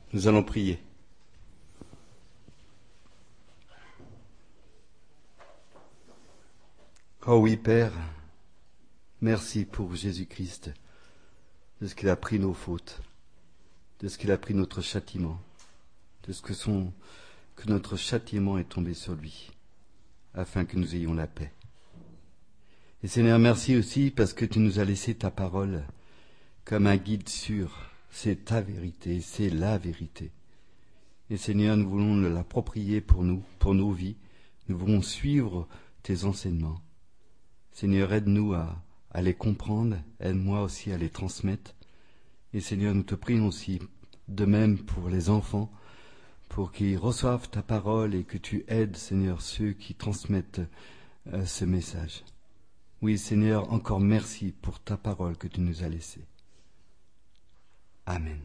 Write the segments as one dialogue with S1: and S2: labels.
S1: Nous allons prier. Oh oui, Père, merci pour Jésus-Christ, de ce qu'il a pris nos fautes, de ce qu'il a pris notre châtiment, de ce que notre châtiment est tombé sur lui, afin que nous ayons la paix. Et Seigneur, merci aussi parce que tu nous as laissé ta parole comme un guide sûr. C'est ta vérité, c'est la vérité. Et Seigneur, nous voulons l'approprier pour nous, pour nos vies. Nous voulons suivre tes enseignements. Seigneur, aide-nous à les comprendre, aide-moi aussi à les transmettre. Et Seigneur, nous te prions aussi, de même pour les enfants, pour qu'ils reçoivent ta parole et que tu aides, Seigneur, ceux qui transmettent ce message. Oui, Seigneur, encore merci pour ta parole que tu nous as laissée. Amen.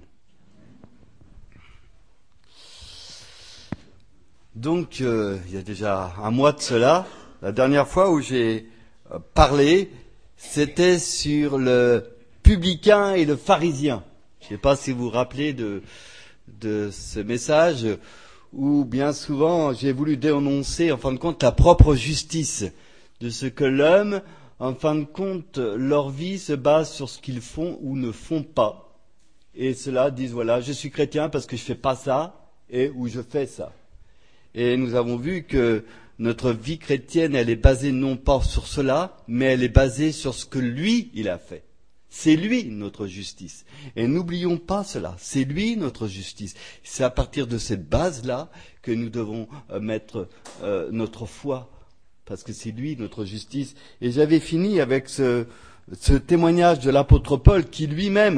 S1: Donc, il y a déjà un mois de cela, la dernière fois où j'ai parlé, c'était sur le publicain et le pharisien. Je ne sais pas si vous vous rappelez de ce message où bien souvent j'ai voulu dénoncer, en fin de compte, la propre justice de ce que l'homme, en fin de compte, leur vie se base sur ce qu'ils font ou ne font pas. Et ceux-là disent, voilà, je suis chrétien parce que je fais pas ça et ou je fais ça. Et nous avons vu que notre vie chrétienne, elle est basée non pas sur cela, mais elle est basée sur ce que lui, il a fait. C'est lui notre justice. Et n'oublions pas cela, c'est lui notre justice. C'est à partir de cette base-là que nous devons mettre notre foi, parce que c'est lui notre justice. Et j'avais fini avec ce témoignage de l'apôtre Paul qui lui-même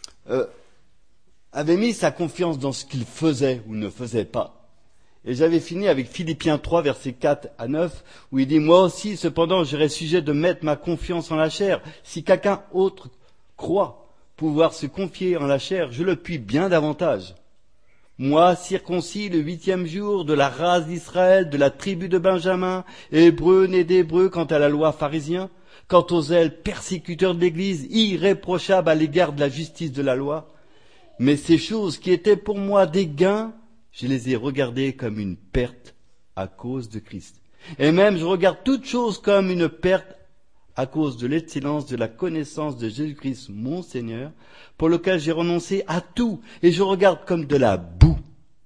S1: avait mis sa confiance dans ce qu'il faisait ou ne faisait pas. Et j'avais fini avec Philippiens 3, versets 4 à 9, où il dit, moi aussi, cependant, j'aurais sujet de mettre ma confiance en la chair. Si quelqu'un autre croit pouvoir se confier en la chair, je le puis bien davantage. Moi, circoncis le 8e jour, de la race d'Israël, de la tribu de Benjamin, hébreu né d'hébreu quant à la loi pharisien, quant aux zèles persécuteurs de l'Église, irréprochable à l'égard de la justice de la loi. Mais ces choses qui étaient pour moi des gains, je les ai regardées comme une perte à cause de Christ. Et même je regarde toutes choses comme une perte à cause de l'excellence de la connaissance de Jésus-Christ, mon Seigneur, pour lequel j'ai renoncé à tout, et je regarde comme de la boue,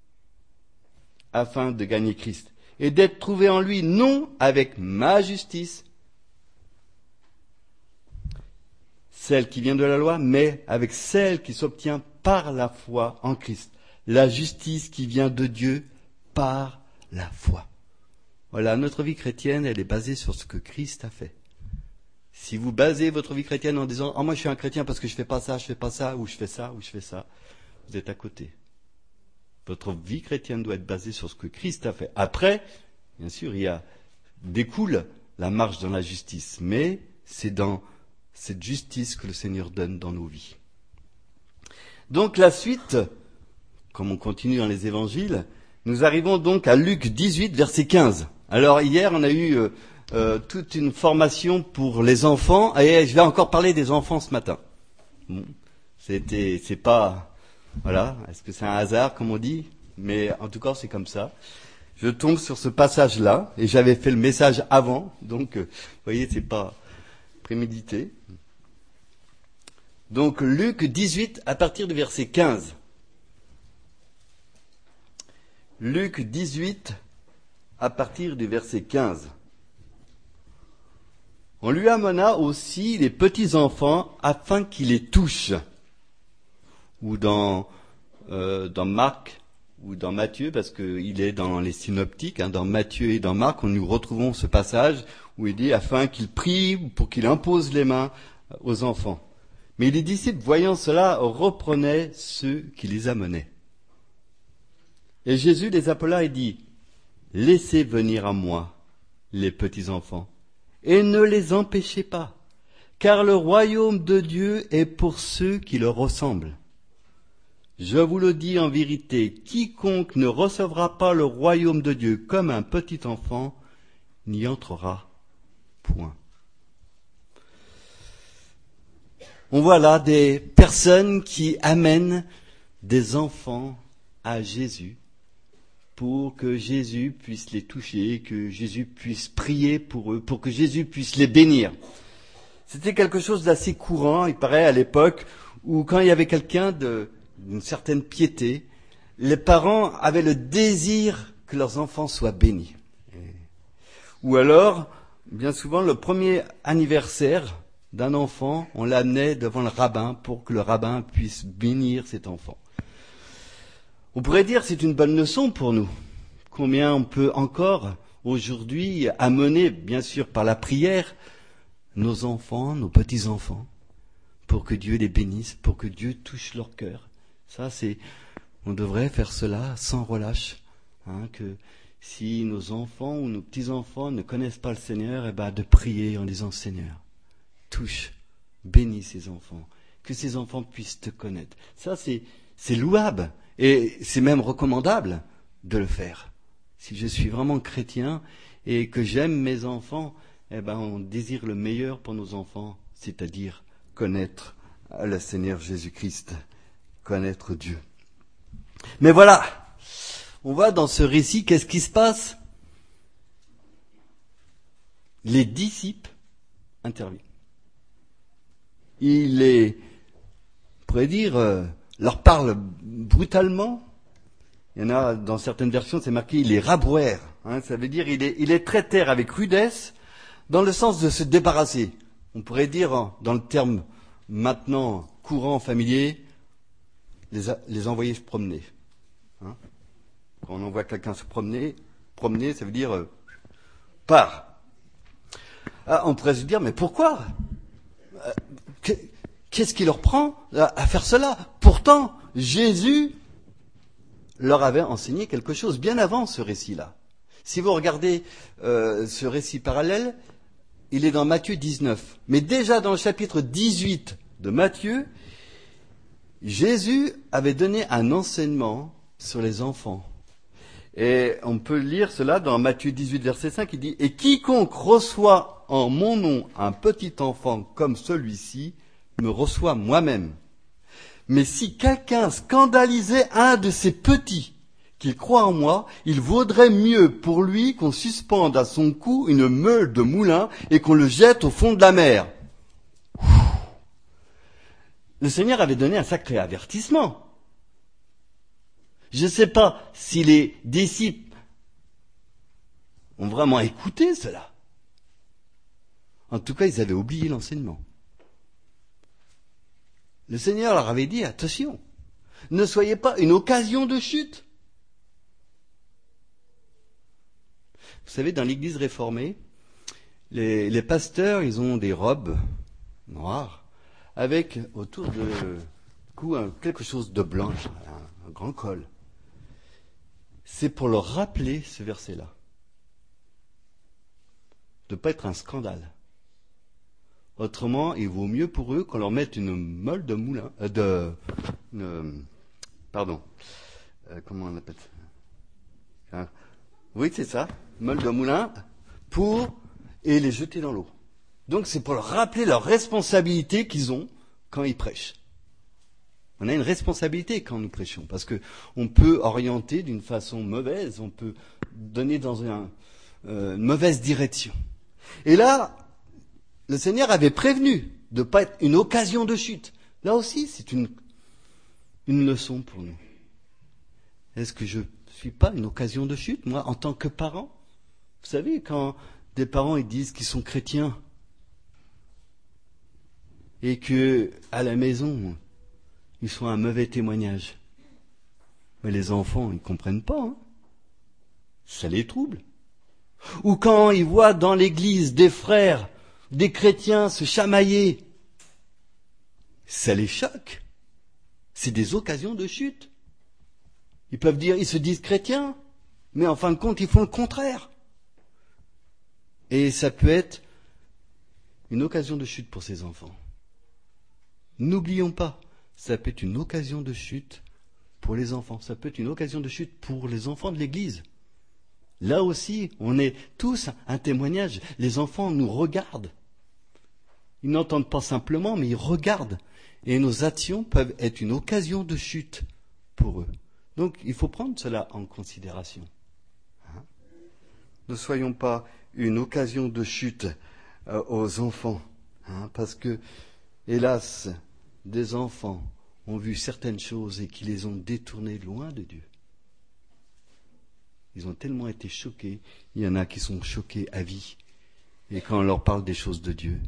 S1: afin de gagner Christ, et d'être trouvé en lui, non avec ma justice, celle qui vient de la loi, mais avec celle qui s'obtient par la foi en Christ. La justice qui vient de Dieu par la foi. Voilà, notre vie chrétienne, elle est basée sur ce que Christ a fait. Si vous basez votre vie chrétienne en disant « Ah, moi je suis un chrétien parce que je fais pas ça, ou je fais ça, ou je fais ça », vous êtes à côté. Votre vie chrétienne doit être basée sur ce que Christ a fait. Après, bien sûr, découle la marche dans la justice, mais c'est dans cette justice que le Seigneur donne dans nos vies. Donc la suite, comme on continue dans les évangiles, nous arrivons donc à Luc 18, verset 15. Alors hier, on a eu toute une formation pour les enfants, et je vais encore parler des enfants ce matin. Bon, c'est pas, voilà, est-ce que c'est un hasard, comme on dit? Mais en tout cas, c'est comme ça. Je tombe sur ce passage-là, et j'avais fait le message avant, donc, vous voyez, c'est pas prémédité. Donc, Luc 18, à partir du verset 15. Luc 18, à partir du verset 15. On lui amena aussi les petits enfants afin qu'il les touche. Ou dans Marc ou dans Matthieu, parce qu'il est dans les synoptiques, dans Matthieu et dans Marc, nous retrouvons ce passage où il dit afin qu'il prie pour qu'il impose les mains aux enfants. Mais les disciples, voyant cela, reprenaient ceux qui les amenaient. Et Jésus les appela et dit, laissez venir à moi les petits enfants, et ne les empêchez pas, car le royaume de Dieu est pour ceux qui le ressemblent. Je vous le dis en vérité, quiconque ne recevra pas le royaume de Dieu comme un petit enfant, n'y entrera point. On voit là des personnes qui amènent des enfants à Jésus pour que Jésus puisse les toucher, que Jésus puisse prier pour eux, pour que Jésus puisse les bénir. C'était quelque chose d'assez courant, il paraît, à l'époque, où quand il y avait quelqu'un d'une certaine piété, les parents avaient le désir que leurs enfants soient bénis. Ou alors, bien souvent, le premier anniversaire d'un enfant, on l'amenait devant le rabbin pour que le rabbin puisse bénir cet enfant. On pourrait dire que c'est une bonne leçon pour nous. Combien on peut encore, aujourd'hui, amener, bien sûr, par la prière, nos enfants, nos petits-enfants, pour que Dieu les bénisse, pour que Dieu touche leur cœur. Ça, on devrait faire cela sans relâche, que si nos enfants ou nos petits-enfants ne connaissent pas le Seigneur, de prier en disant Seigneur, touche, bénis ces enfants, que ces enfants puissent te connaître. Ça, c'est louable et c'est même recommandable de le faire. Si je suis vraiment chrétien et que j'aime mes enfants, on désire le meilleur pour nos enfants, c'est-à-dire connaître le Seigneur Jésus-Christ, connaître Dieu. Mais voilà, on voit dans ce récit, qu'est-ce qui se passe? Les disciples interviennent. On pourrait dire, leur parle brutalement. Il y en a, dans certaines versions, c'est marqué, il les rabrouèrent. Ça veut dire, il les traitèrent avec rudesse, dans le sens de se débarrasser. On pourrait dire, dans le terme maintenant courant, familier, les envoyer se promener. Quand on envoie quelqu'un se promener, ça veut dire pars. On pourrait se dire, mais pourquoi? Qu'est-ce qui leur prend à faire cela? Pourtant, Jésus leur avait enseigné quelque chose bien avant ce récit-là. Si vous regardez ce récit parallèle, il est dans Matthieu 19. Mais déjà dans le chapitre 18 de Matthieu, Jésus avait donné un enseignement sur les enfants. Et on peut lire cela dans Matthieu 18, verset 5, il dit « Et quiconque reçoit en mon nom un petit enfant comme celui-ci, me reçoit moi-même. Mais si quelqu'un scandalisait un de ces petits, qu'il croit en moi, il vaudrait mieux pour lui qu'on suspende à son cou une meule de moulin et qu'on le jette au fond de la mer. » Le Seigneur avait donné un sacré avertissement. Je ne sais pas si les disciples ont vraiment écouté cela. En tout cas, ils avaient oublié l'enseignement. Le Seigneur leur avait dit, attention, ne soyez pas une occasion de chute. Vous savez, dans l'église réformée, les pasteurs, ils ont des robes noires avec autour du cou quelque chose de blanc, un grand col. C'est pour leur rappeler ce verset-là. De ne pas être un scandale. Autrement, il vaut mieux pour eux qu'on leur mette une meule de moulin, comment on appelle ça? Oui, c'est ça, meule de moulin, et les jeter dans l'eau. Donc c'est pour leur rappeler leur responsabilité qu'ils ont quand ils prêchent. On a une responsabilité quand nous prêchons, parce que on peut orienter d'une façon mauvaise, on peut donner dans une mauvaise direction. Et là, le Seigneur avait prévenu de ne pas être une occasion de chute. Là aussi, c'est une leçon pour nous. Est-ce que je ne suis pas une occasion de chute, moi, en tant que parent? Vous savez, quand des parents ils disent qu'ils sont chrétiens et que à la maison, ils sont un mauvais témoignage. Mais les enfants, ils ne comprennent pas. Ça les trouble. Ou quand ils voient dans l'église des frères, des chrétiens se chamailler, ça les choque. C'est des occasions de chute. Ils peuvent dire, ils se disent chrétiens, mais en fin de compte, ils font le contraire. Et ça peut être une occasion de chute pour ces enfants. N'oublions pas, ça peut être une occasion de chute pour les enfants. Ça peut être une occasion de chute pour les enfants de l'Église. Là aussi, on est tous un témoignage. Les enfants nous regardent. Ils n'entendent pas simplement, mais ils regardent. Et nos actions peuvent être une occasion de chute pour eux. Donc il faut prendre cela en considération. Hein? Ne soyons pas une occasion de chute aux enfants, hein, parce que, hélas, des enfants ont vu certaines choses et qui les ont détournés loin de Dieu. Ils ont tellement été choqués, il y en a qui sont choqués à vie, et quand on leur parle des choses de Dieu.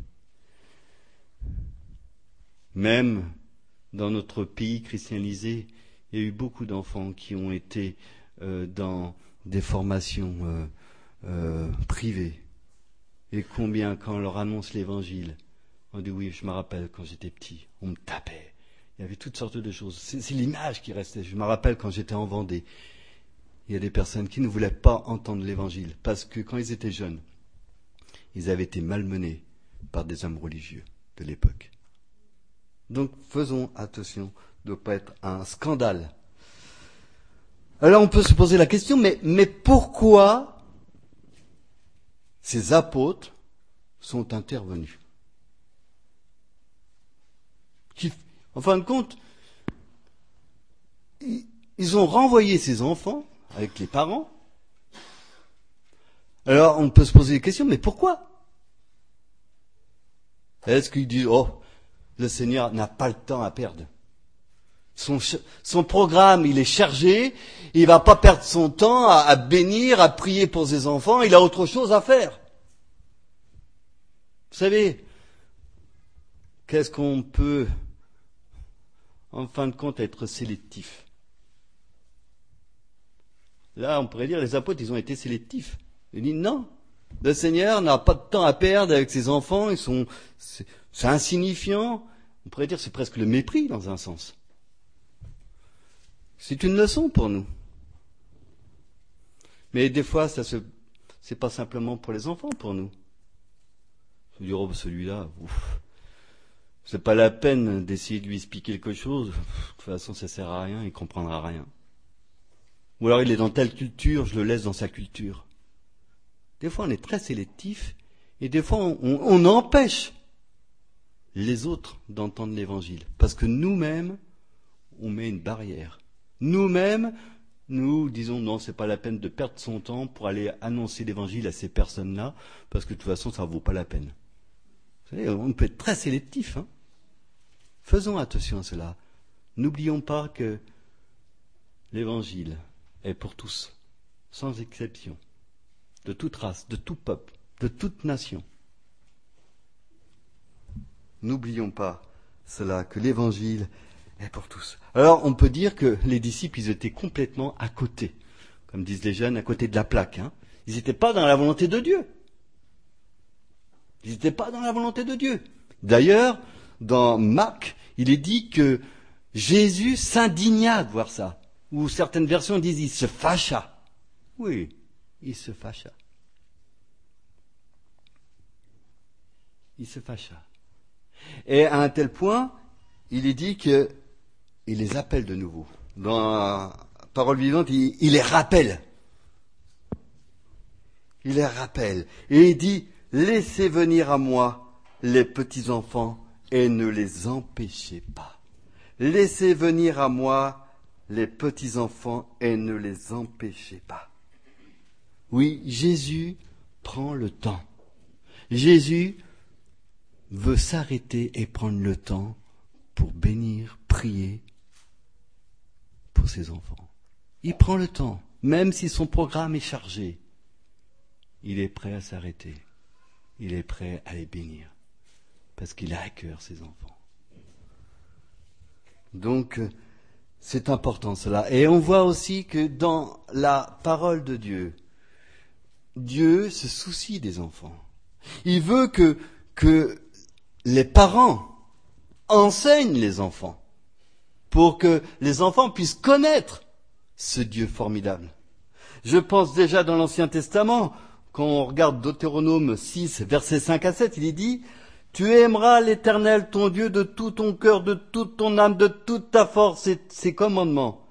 S1: Même dans notre pays christianisé, il y a eu beaucoup d'enfants qui ont été dans des formations privées. Et combien, quand on leur annonce l'évangile, on dit oui, je me rappelle quand j'étais petit, on me tapait. Il y avait toutes sortes de choses. C'est l'image qui restait. Je me rappelle quand j'étais en Vendée. Il y a des personnes qui ne voulaient pas entendre l'évangile parce que quand ils étaient jeunes, ils avaient été malmenés par des hommes religieux de l'époque. Donc faisons attention de ne pas être un scandale. Alors on peut se poser la question, mais pourquoi ces apôtres sont intervenus? En fin de compte, ils ont renvoyé ces enfants avec les parents. Alors on peut se poser des questions, mais pourquoi? Est-ce qu'ils disent, oh, le Seigneur n'a pas le temps à perdre. Son programme, il est chargé, il va pas perdre son temps à bénir, à prier pour ses enfants, il a autre chose à faire. Vous savez, qu'est-ce qu'on peut, en fin de compte, être sélectif? Là, on pourrait dire, les apôtres, ils ont été sélectifs. Ils disent, non, le Seigneur n'a pas de temps à perdre avec ses enfants, c'est insignifiant. On pourrait dire, c'est presque le mépris, dans un sens. C'est une leçon pour nous. Mais des fois, c'est pas simplement pour les enfants, pour nous. Je dire, oh, celui-là, c'est pas la peine d'essayer de lui expliquer quelque chose. De toute façon, ça sert à rien, il comprendra rien. Ou alors il est dans telle culture, je le laisse dans sa culture. Des fois, on est très sélectif, et des fois, on empêche les autres d'entendre l'évangile. Parce que nous-mêmes, on met une barrière. Nous-mêmes, nous disons non, c'est pas la peine de perdre son temps pour aller annoncer l'évangile à ces personnes-là, parce que de toute façon, ça ne vaut pas la peine. Vous savez, on peut être très sélectif. Hein. Faisons attention à cela. N'oublions pas que l'évangile est pour tous, sans exception, de toute race, de tout peuple, de toute nation. N'oublions pas cela, que l'évangile est pour tous. Alors, on peut dire que les disciples, ils étaient complètement à côté. Comme disent les jeunes, à côté de la plaque. Hein. Ils n'étaient pas dans la volonté de Dieu. Ils n'étaient pas dans la volonté de Dieu. D'ailleurs, dans Marc, il est dit que Jésus s'indigna de voir ça. Ou certaines versions disent, il se fâcha. Oui, il se fâcha. Il se fâcha. Et à un tel point, il est dit qu'il les appelle de nouveau. Dans la parole vivante, il les rappelle. Il les rappelle. Et il dit, laissez venir à moi les petits-enfants et ne les empêchez pas. Laissez venir à moi les petits-enfants et ne les empêchez pas. Oui, Jésus prend le temps. Jésus veut s'arrêter et prendre le temps pour bénir, prier pour ses enfants. Il prend le temps, même si son programme est chargé. Il est prêt à s'arrêter. Il est prêt à les bénir, parce qu'il a à cœur ses enfants. Donc, c'est important cela. Et on voit aussi que dans la parole de Dieu, Dieu se soucie des enfants. Il veut que les parents enseignent les enfants pour que les enfants puissent connaître ce Dieu formidable. Je pense déjà dans l'Ancien Testament, quand on regarde Deutéronome 6, versets 5 à 7, il est dit « Tu aimeras l'Éternel ton Dieu de tout ton cœur, de toute ton âme, de toute ta force, et ses commandements.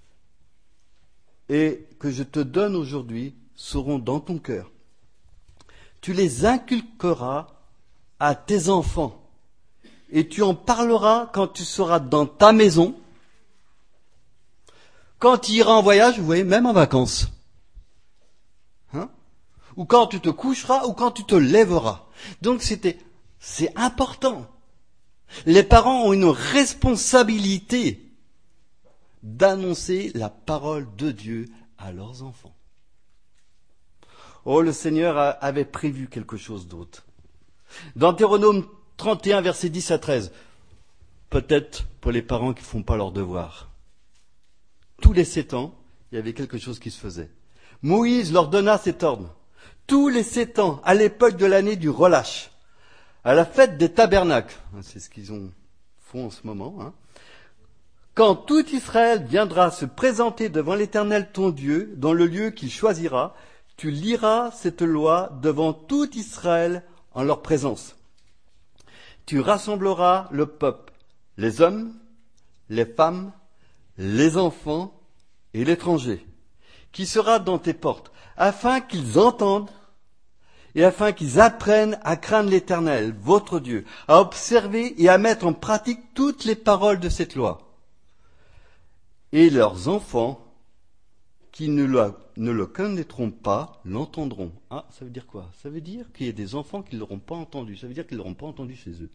S1: Et que je te donne aujourd'hui seront dans ton cœur. Tu les inculqueras à tes enfants, et tu en parleras quand tu seras dans ta maison, Quand tu iras en voyage, vous voyez, même en vacances. Hein? Ou quand tu te coucheras, ou quand tu te lèveras. Donc c'est important. Les parents ont une responsabilité d'annoncer la parole de Dieu à leurs enfants. Oh, le Seigneur avait prévu quelque chose d'autre. Dans Deutéronome 31, versets 10 à 13, peut-être pour les parents qui ne font pas leurs devoirs. Tous les 7 ans, il y avait quelque chose qui se faisait. Moïse leur donna cet ordre. Tous les 7 ans, à l'époque de l'année du relâche, à la fête des tabernacles, c'est ce qu'ils font en ce moment, hein, quand tout Israël viendra se présenter devant l'Éternel ton Dieu, dans le lieu qu'il choisira, tu liras cette loi devant tout Israël en leur présence. Tu rassembleras le peuple, les hommes, les femmes, les enfants et l'étranger, qui sera dans tes portes, afin qu'ils entendent et afin qu'ils apprennent à craindre l'Éternel, votre Dieu, à observer et à mettre en pratique toutes les paroles de cette loi. Et leurs enfants, qui ne le connaîtront pas, l'entendront. Ah, ça veut dire quoi? Ça veut dire qu'il y a des enfants qui ne l'auront pas entendu. Ça veut dire qu'ils ne l'auront pas entendu chez eux.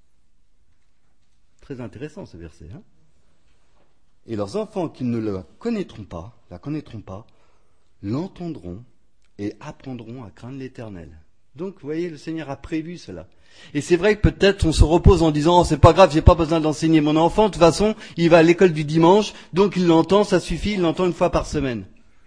S1: Très intéressant ce verset. Hein? Et leurs enfants qui ne la connaîtront pas, l'entendront et apprendront à craindre l'Éternel. Donc, vous voyez, le Seigneur a prévu cela. Et c'est vrai que peut-être on se repose en disant, oh, c'est pas grave, j'ai pas besoin d'enseigner mon enfant, de toute façon, il va à l'école du dimanche, donc il l'entend, ça suffit, il l'entend une fois par semaine.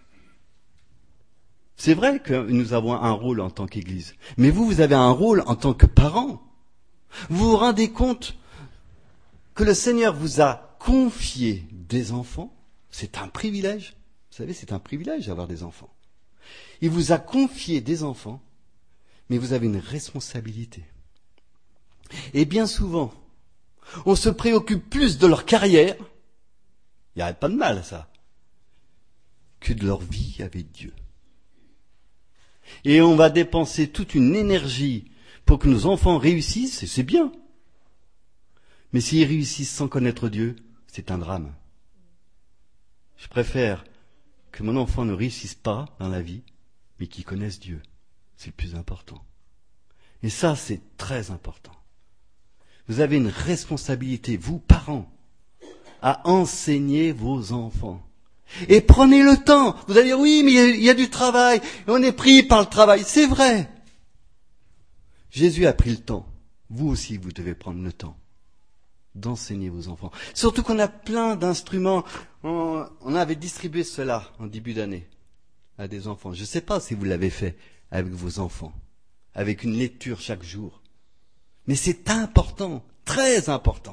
S1: C'est vrai que nous avons un rôle en tant qu'Église. Mais vous avez un rôle en tant que parents. Vous vous rendez compte que le Seigneur vous a confié des enfants? C'est un privilège. Vous savez, c'est un privilège d'avoir des enfants. Il vous a confié des enfants, mais vous avez une responsabilité. Et bien souvent, on se préoccupe plus de leur carrière, il n'y a pas de mal à ça, que de leur vie avec Dieu. Et on va dépenser toute une énergie pour que nos enfants réussissent, et c'est bien. Mais s'ils réussissent sans connaître Dieu, c'est un drame. Je préfère que mon enfant ne réussisse pas dans la vie, mais qu'il connaisse Dieu. C'est le plus important. Et ça, c'est très important. Vous avez une responsabilité, vous, parents, à enseigner vos enfants. Et prenez le temps. Vous allez dire, oui, mais il y a du travail. On est pris par le travail. C'est vrai. Jésus a pris le temps. Vous aussi, vous devez prendre le temps d'enseigner vos enfants. Surtout qu'on a plein d'instruments. On avait distribué cela en début d'année à des enfants. Je ne sais pas si vous l'avez fait avec vos enfants, avec une lecture chaque jour. Mais c'est important, très important.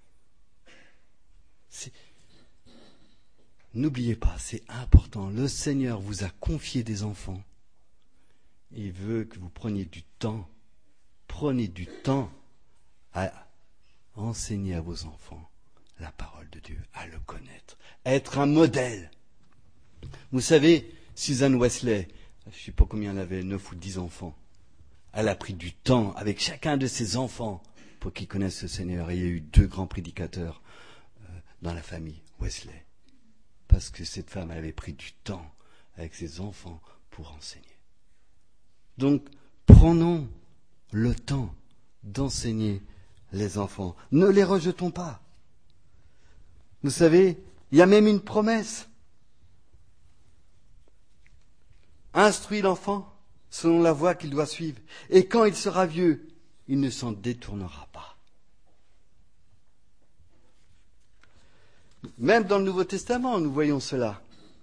S1: N'oubliez pas, c'est important. Le Seigneur vous a confié des enfants. Il veut que vous preniez du temps. Prenez du temps à enseigner à vos enfants la parole de Dieu, à le connaître, à être un modèle. Vous savez, Suzanne Wesley, je ne sais pas combien elle avait, 9 ou 10 enfants. Elle a pris du temps avec chacun de ses enfants pour qu'ils connaissent le Seigneur. Et il y a eu 2 grands prédicateurs dans la famille, Wesley. Parce que cette femme avait pris du temps avec ses enfants pour enseigner. Donc, prenons le temps d'enseigner les enfants. Ne les rejetons pas. Vous savez, il y a même une promesse. Instruis l'enfant selon la voie qu'il doit suivre. Et quand il sera vieux, il ne s'en détournera pas. Même dans le Nouveau Testament, nous voyons cela.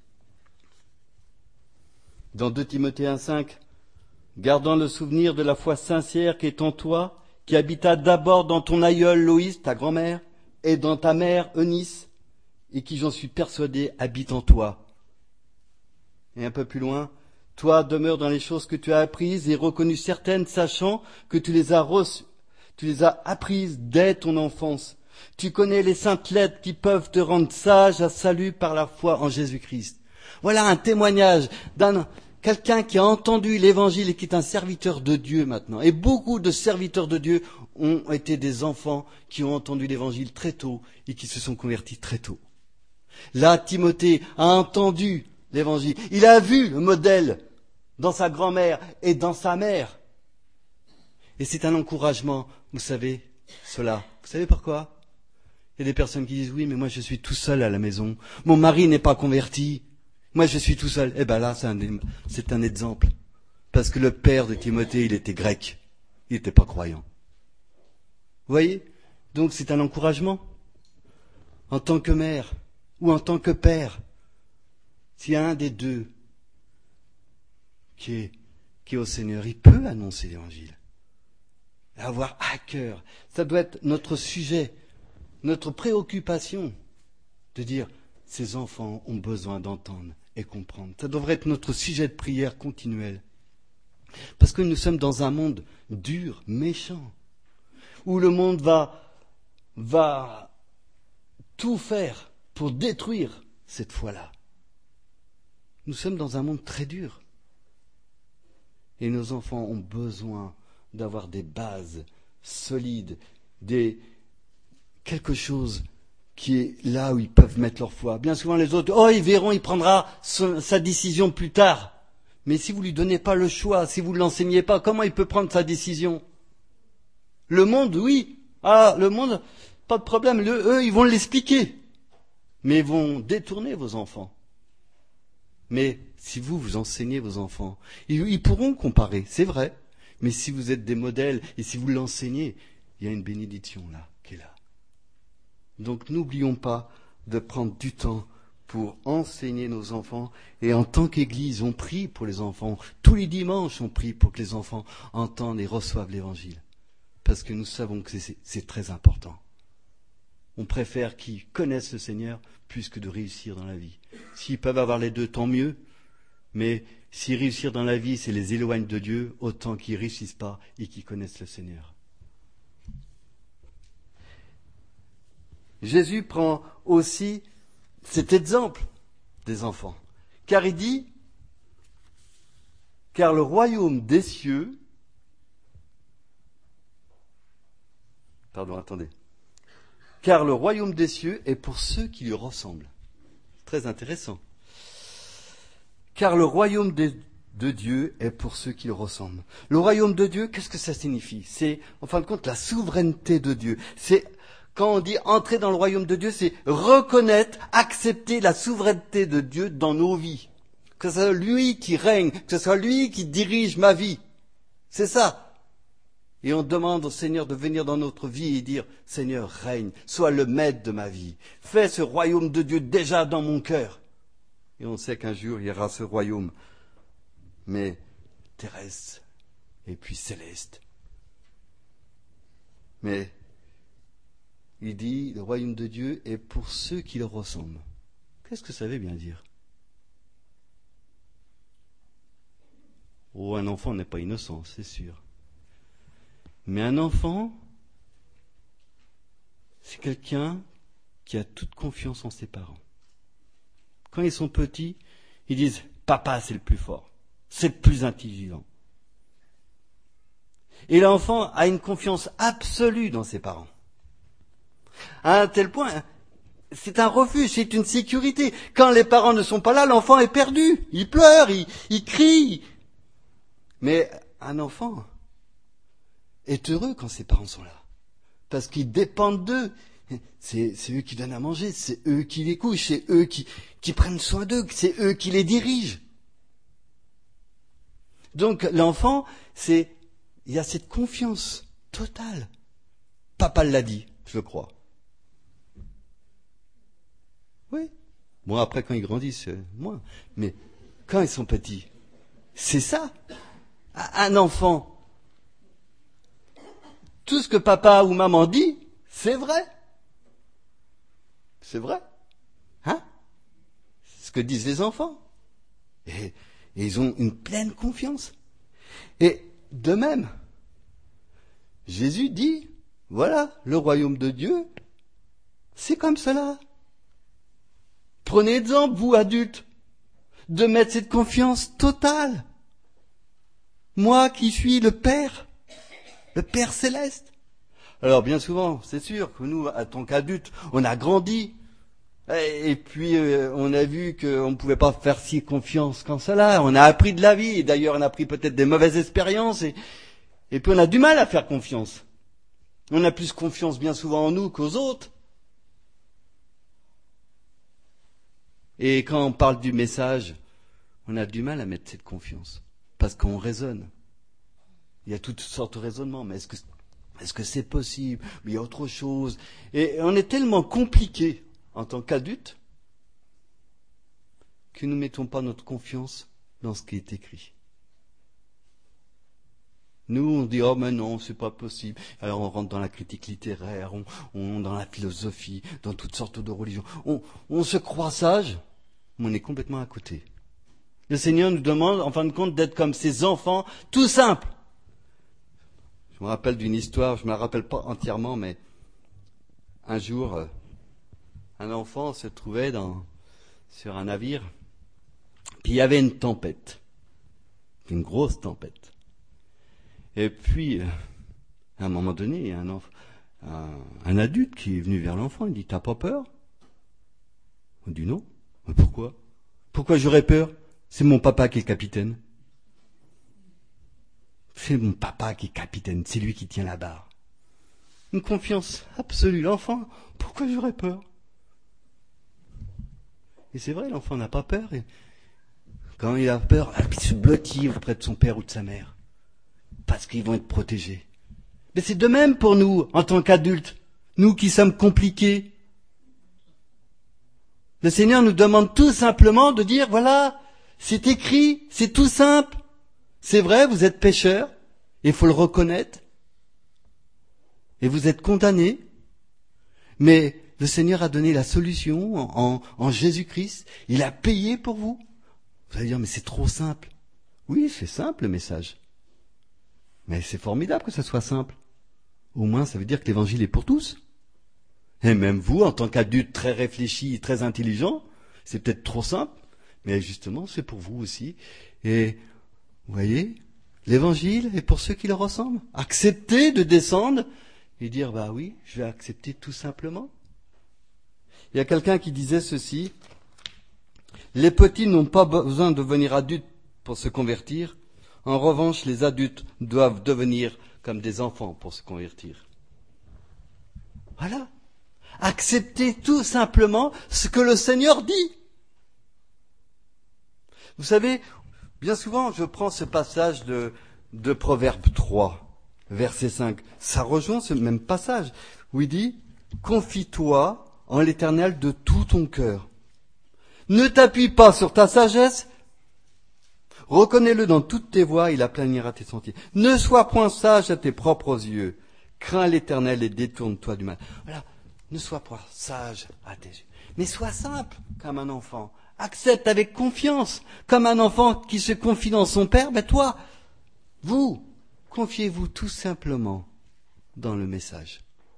S1: Dans 2 Timothée 1,5, gardant le souvenir de la foi sincère qui est en toi, qui habita d'abord dans ton aïeul Loïs, ta grand-mère, et dans ta mère Eunice, et qui, j'en suis persuadé, habite en toi. Et un peu plus loin, toi demeure dans les choses que tu as apprises et reconnues certaines, sachant que tu les as apprises dès ton enfance. Tu connais les saintes lettres qui peuvent te rendre sage à salut par la foi en Jésus-Christ. Voilà un témoignage quelqu'un qui a entendu l'évangile et qui est un serviteur de Dieu maintenant. Et beaucoup de serviteurs de Dieu ont été des enfants qui ont entendu l'évangile très tôt et qui se sont convertis très tôt. Là, Timothée a entendu l'évangile. Il a vu le modèle dans sa grand-mère et dans sa mère. Et c'est un encouragement, vous savez, cela. Vous savez pourquoi? Il y a des personnes qui disent, oui, mais moi je suis tout seul à la maison. Mon mari n'est pas converti. Moi je suis tout seul. Eh ben là, c'est un exemple. Parce que le père de Timothée, il était grec. Il n'était pas croyant. Vous voyez? Donc c'est un encouragement. En tant que mère ou en tant que père, s'il y a un des deux qui est au Seigneur, il peut annoncer l'évangile. Avoir à cœur. Ça doit être notre sujet, notre préoccupation de dire ces enfants ont besoin d'entendre et comprendre. Ça devrait être notre sujet de prière continuel. Parce que nous sommes dans un monde dur, méchant, où le monde va tout faire pour détruire cette foi-là. Nous sommes dans un monde très dur. Et nos enfants ont besoin d'avoir des bases solides, quelque chose qui est là où ils peuvent mettre leur foi. Bien souvent les autres, ils verront, il prendra sa décision plus tard. Mais si vous lui donnez pas le choix, si vous ne l'enseignez pas, comment il peut prendre sa décision? Le monde, oui. Le monde, pas de problème. Eux, ils vont l'expliquer. Mais ils vont détourner vos enfants. Mais si vous enseignez vos enfants, ils pourront comparer, c'est vrai. Mais si vous êtes des modèles et si vous l'enseignez, il y a une bénédiction là, qui est là. Donc n'oublions pas de prendre du temps pour enseigner nos enfants. Et en tant qu'Église, on prie pour les enfants. Tous les dimanches, on prie pour que les enfants entendent et reçoivent l'Évangile. Parce que nous savons que c'est très important. On préfère qu'ils connaissent le Seigneur plus que de réussir dans la vie. S'ils peuvent avoir les deux, tant mieux. Mais si réussir dans la vie, c'est les éloigne de Dieu, autant qu'ils ne réussissent pas et qu'ils connaissent le Seigneur. Jésus prend aussi cet exemple des enfants. Car il dit, car le royaume des cieux, car le royaume des cieux est pour ceux qui lui ressemblent. Très intéressant. Car le royaume de Dieu est pour ceux qui le ressemblent. Le royaume de Dieu, qu'est-ce que ça signifie? C'est, en fin de compte, la souveraineté de Dieu. C'est, quand on dit entrer dans le royaume de Dieu, c'est reconnaître, accepter la souveraineté de Dieu dans nos vies. Que ce soit lui qui règne, que ce soit lui qui dirige ma vie. C'est ça. Et on demande au Seigneur de venir dans notre vie et dire, Seigneur, règne, sois le maître de ma vie. Fais ce royaume de Dieu déjà dans mon cœur. Et on sait qu'un jour, il y aura ce royaume, mais terrestre et puis céleste. Mais il dit, le royaume de Dieu est pour ceux qui le ressemblent. Qu'est-ce que ça veut bien dire? Un enfant n'est pas innocent, c'est sûr. Mais un enfant, c'est quelqu'un qui a toute confiance en ses parents. Quand ils sont petits, ils disent « Papa, c'est le plus fort, c'est le plus intelligent ». Et l'enfant a une confiance absolue dans ses parents. À un tel point, c'est un refuge, c'est une sécurité. Quand les parents ne sont pas là, l'enfant est perdu. Il pleure, il crie. Mais un enfant est heureux quand ses parents sont là. Parce qu'ils dépendent d'eux. C'est eux qui donnent à manger, c'est eux qui les couchent, c'est eux qui prennent soin d'eux, c'est eux qui les dirigent. Donc l'enfant, il y a cette confiance totale. Papa l'a dit, je le crois. Oui. Bon, après, quand ils grandissent, moins. Mais quand ils sont petits, c'est ça. Un enfant, tout ce que papa ou maman dit, c'est vrai. C'est vrai. Hein? C'est ce que disent les enfants. Et ils ont une pleine confiance. Et de même, Jésus dit, voilà, le royaume de Dieu, c'est comme cela. Prenez exemple, vous adultes, de mettre cette confiance totale. Moi qui suis le Père céleste. Alors bien souvent, c'est sûr que nous, en tant qu'adultes, on a grandi Et puis, on a vu qu'on ne pouvait pas faire si confiance qu'en cela. On a appris de la vie, et d'ailleurs on a appris peut-être des mauvaises expériences, et puis on a du mal à faire confiance. On a plus confiance bien souvent en nous qu'aux autres. Et quand on parle du message, on a du mal à mettre cette confiance, parce qu'on raisonne. Il y a toutes sortes de raisonnements, mais est-ce que c'est possible? Il y a autre chose. Et on est tellement compliqué en tant qu'adultes que nous ne mettons pas notre confiance dans ce qui est écrit. Nous, on dit, oh mais non, c'est pas possible. Alors on rentre dans la critique littéraire, on dans la philosophie, dans toutes sortes de religions. On se croit sage, mais on est complètement à côté. Le Seigneur nous demande, en fin de compte, d'être comme ses enfants, tout simples. Je me rappelle d'une histoire, je ne me la rappelle pas entièrement, mais un jour, un enfant se trouvait sur un navire, puis il y avait une tempête, une grosse tempête. Et puis, à un moment donné, il y a un adulte qui est venu vers l'enfant, il dit, t'as pas peur? On dit non. Mais pourquoi? Pourquoi j'aurais peur? C'est mon papa qui est capitaine. C'est mon papa qui est capitaine, c'est lui qui tient la barre. Une confiance absolue. L'enfant, pourquoi j'aurais peur? Et c'est vrai, l'enfant n'a pas peur. Et quand il a peur, il se blottit auprès de son père ou de sa mère. Parce qu'ils vont être protégés. Mais c'est de même pour nous, en tant qu'adultes. Nous qui sommes compliqués. Le Seigneur nous demande tout simplement de dire, voilà, c'est écrit, c'est tout simple. C'est vrai, vous êtes pécheurs, il faut le reconnaître. Et vous êtes condamnés. Mais le Seigneur a donné la solution en Jésus-Christ. Il a payé pour vous. Vous allez dire, mais c'est trop simple. Oui, c'est simple le message. Mais c'est formidable que ça soit simple. Au moins, ça veut dire que l'évangile est pour tous. Et même vous, en tant qu'adulte très réfléchi, très intelligent, c'est peut-être trop simple, mais justement, c'est pour vous aussi. Et vous voyez, l'évangile est pour ceux qui le ressemblent. Accepter de descendre et dire, bah oui, je vais accepter tout simplement. Il y a quelqu'un qui disait ceci, les petits n'ont pas besoin de devenir adultes pour se convertir. En revanche, les adultes doivent devenir comme des enfants pour se convertir. Voilà. Accepter tout simplement ce que le Seigneur dit. Vous savez, bien souvent, je prends ce passage de Proverbe 3, verset 5. Ça rejoint ce même passage où il dit « Confie-toi en l'Éternel de tout ton cœur. Ne t'appuie pas sur ta sagesse. Reconnais-le dans toutes tes voies, il aplanira tes sentiers. Ne sois point sage à tes propres yeux. Crains l'Éternel et détourne-toi du mal. » Voilà. Ne sois pas sage à tes yeux. Mais sois simple comme un enfant. Accepte avec confiance. Comme un enfant qui se confie dans son père, ben toi, vous, confiez-vous tout simplement dans le message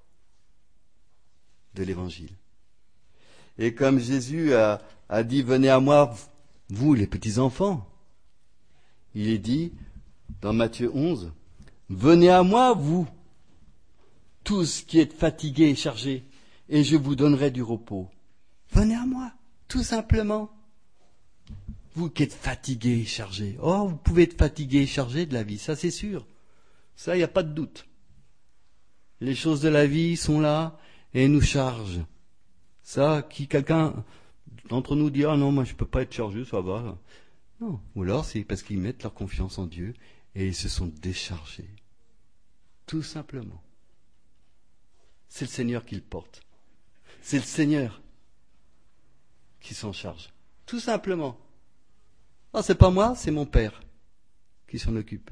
S1: de l'évangile. Et comme Jésus a dit, venez à moi, vous les petits enfants. Il est dit, dans Matthieu 11, venez à moi, vous, tous qui êtes fatigués et chargés, et je vous donnerai du repos. Venez à moi, tout simplement. Vous qui êtes fatigués et chargés. Oh, vous pouvez être fatigués et chargés de la vie, ça c'est sûr. Ça, il n'y a pas de doute. Les choses de la vie sont là et nous chargent. Ça, quelqu'un d'entre nous dit, ah non, moi je peux pas être chargé, ça va. Non. Ou alors c'est parce qu'ils mettent leur confiance en Dieu et ils se sont déchargés. Tout simplement. C'est le Seigneur qui le porte. C'est le Seigneur qui s'en charge. Tout simplement. Ah, c'est pas moi, c'est mon Père qui s'en occupe.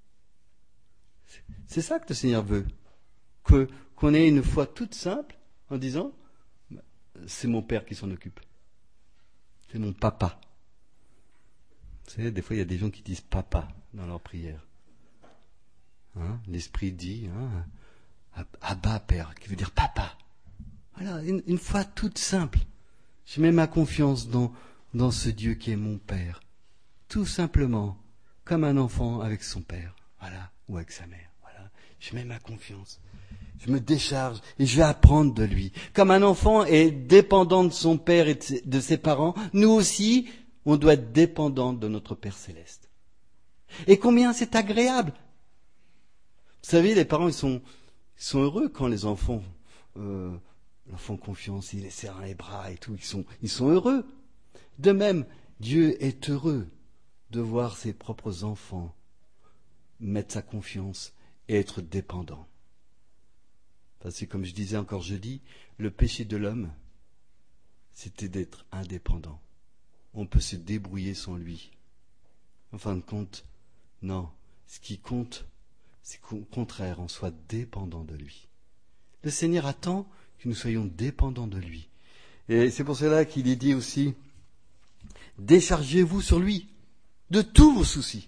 S1: C'est ça que le Seigneur veut. Qu'on ait une foi toute simple en disant, c'est mon Père qui s'en occupe. C'est mon papa. Vous savez, des fois, il y a des gens qui disent papa dans leur prière. Hein? L'Esprit dit, Abba, Père, qui veut dire papa. Voilà, une foi toute simple. Je mets ma confiance dans ce Dieu qui est mon Père. Tout simplement, comme un enfant avec son père, voilà, ou avec sa mère. Voilà, je mets ma confiance. je me décharge et je vais apprendre de lui. Comme un enfant est dépendant de son père et de ses parents, nous aussi, on doit être dépendant de notre Père céleste. Et combien c'est agréable. Vous savez, les parents, ils sont heureux quand les enfants leur font confiance, ils les serrent dans les bras et tout. Ils sont heureux. De même, Dieu est heureux de voir ses propres enfants mettre sa confiance et être dépendants. Parce que, comme je disais encore jeudi, le péché de l'homme, c'était d'être indépendant. On peut se débrouiller sans lui. En fin de compte, non. Ce qui compte, c'est qu'au contraire, on soit dépendant de lui. Le Seigneur attend que nous soyons dépendants de lui. Et c'est pour cela qu'il est dit aussi, déchargez-vous sur lui de tous vos soucis,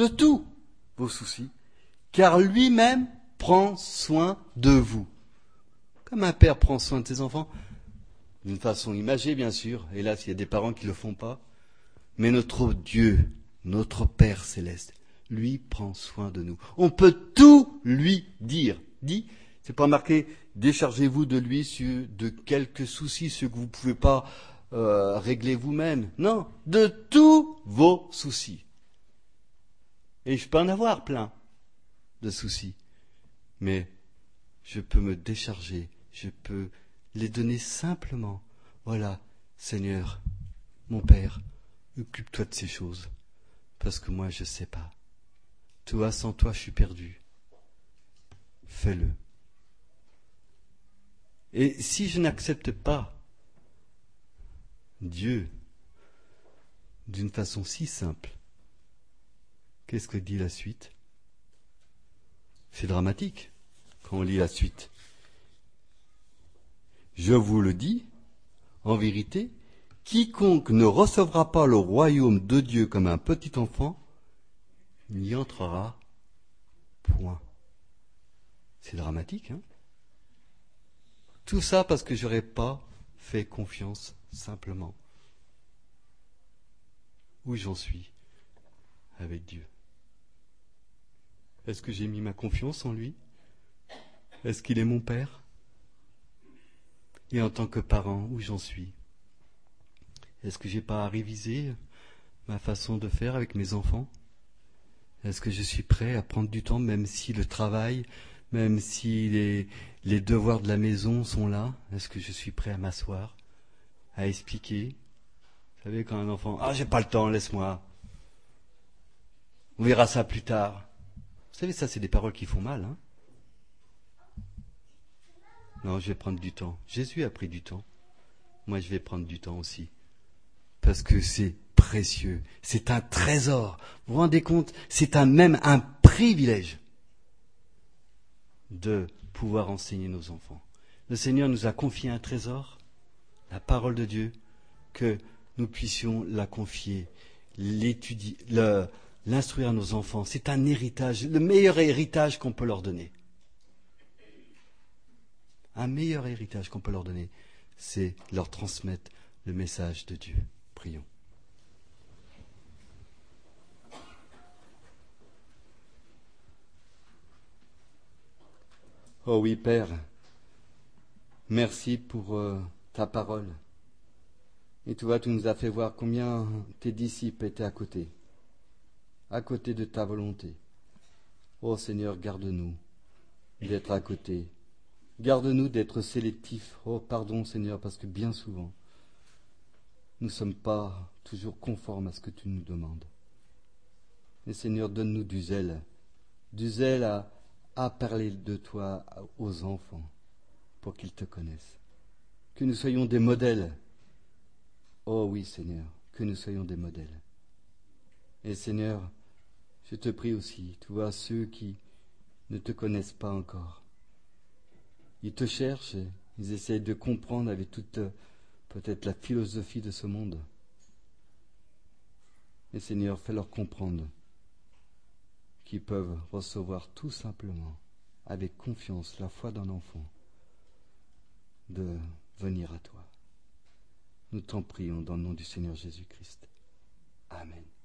S1: car lui-même prend soin de vous. Comme un père prend soin de ses enfants, d'une façon imagée bien sûr, hélas il y a des parents qui ne le font pas, mais notre Dieu, notre Père céleste, lui prend soin de nous. On peut tout lui dire. C'est pas marqué, déchargez-vous de lui de quelques soucis, ceux que vous ne pouvez pas régler vous-même. Non, de tous vos soucis. Et je peux en avoir plein de soucis. Mais je peux me décharger, je peux les donner simplement. Voilà, Seigneur, mon Père, occupe-toi de ces choses, parce que moi je ne sais pas. Toi, sans toi, je suis perdu. Fais-le. Et si je n'accepte pas Dieu d'une façon si simple, qu'est-ce que dit la suite? C'est dramatique quand on lit la suite. Je vous le dis, en vérité, quiconque ne recevra pas le royaume de Dieu comme un petit enfant, n'y entrera point. C'est dramatique, hein? Tout ça parce que j'aurais pas fait confiance simplement. Où j'en suis avec Dieu? Est-ce que j'ai mis ma confiance en lui? Est-ce qu'il est mon Père? Et en tant que parent, où j'en suis? Est-ce que j'ai pas à réviser ma façon de faire avec mes enfants? Est-ce que je suis prêt à prendre du temps, même si le travail, même si les devoirs de la maison sont là? Est-ce que je suis prêt à m'asseoir, à expliquer? Vous savez, quand un enfant, j'ai pas le temps, laisse-moi. On verra ça plus tard. Vous savez, ça, c'est des paroles qui font mal, hein? Non, je vais prendre du temps. Jésus a pris du temps. Moi, je vais prendre du temps aussi. Parce que c'est précieux. C'est un trésor. Vous vous rendez compte? C'est même un privilège de pouvoir enseigner nos enfants. Le Seigneur nous a confié un trésor, la parole de Dieu, que nous puissions la confier, l'étudier, l'instruire à nos enfants. C'est un héritage, le meilleur héritage qu'on peut leur donner. Un meilleur héritage qu'on peut leur donner, c'est leur transmettre le message de Dieu. Prions. Oh oui, Père, merci pour ta parole. Et tu vois, tu nous as fait voir combien tes disciples étaient à côté de ta volonté. Oh Seigneur, garde-nous d'être à côté. Garde-nous d'être sélectifs. Oh, pardon Seigneur, parce que bien souvent, nous ne sommes pas toujours conformes à ce que tu nous demandes. Et Seigneur, donne-nous du zèle à parler de toi aux enfants pour qu'ils te connaissent. Que nous soyons des modèles. Oh oui Seigneur, que nous soyons des modèles. Et Seigneur, je te prie aussi, tu vois ceux qui ne te connaissent pas encore. Ils te cherchent, ils essayent de comprendre avec toute peut-être la philosophie de ce monde. Et Seigneur, fais-leur comprendre qu'ils peuvent recevoir tout simplement, avec confiance, la foi d'un enfant, de venir à toi. Nous t'en prions dans le nom du Seigneur Jésus-Christ. Amen.